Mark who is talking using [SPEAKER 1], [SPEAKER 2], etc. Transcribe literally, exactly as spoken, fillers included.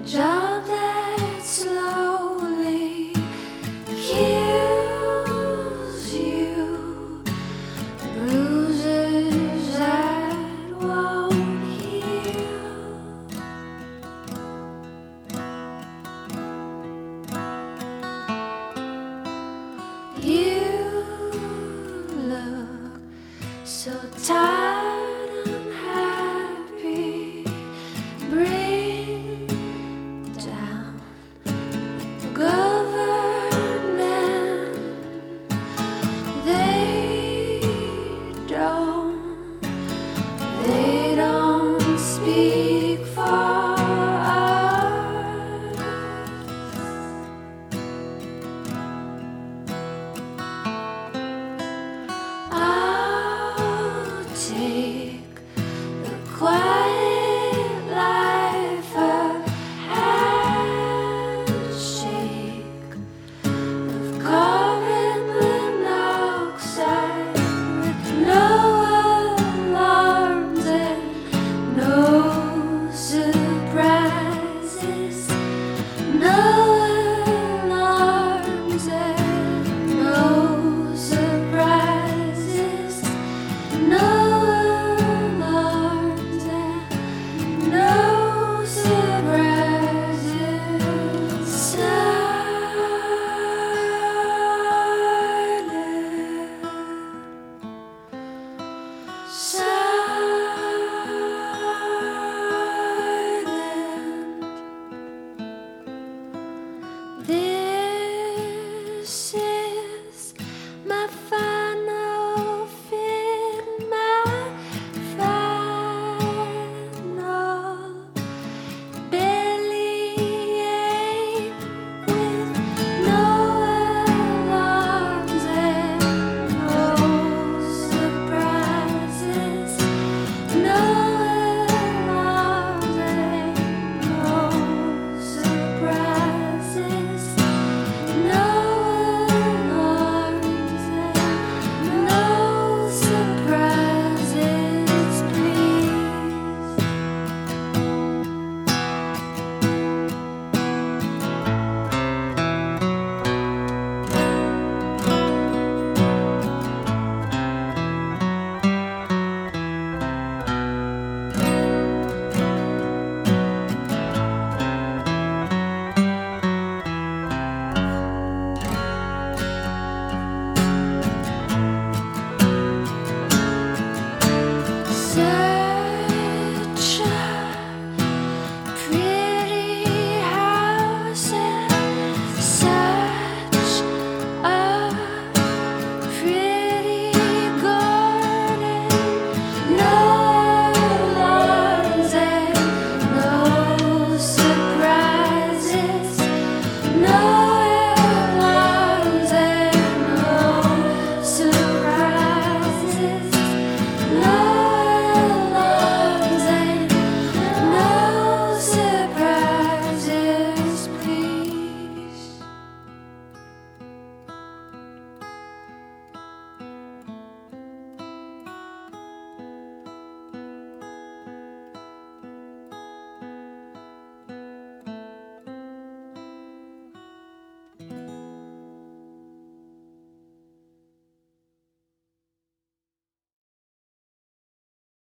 [SPEAKER 1] job that slowly kills you, bruises that won't heal. You look so tired, unhappy. Bring down the government. They don't, they don't speak for us. I'll take the quiet life, a handshake of carbon monoxide, with no alarms and no surprises, no alarms and no surprises, no alarms and no surprises. Silent, silent. This is my final fit, my final bellyache, with no alarms and no surprises, no alarms and no surprises, no alarms and no surprises, please. Such a pretty house and such a pretty garden. No alarms and no surprises, no alarms and no surprises, no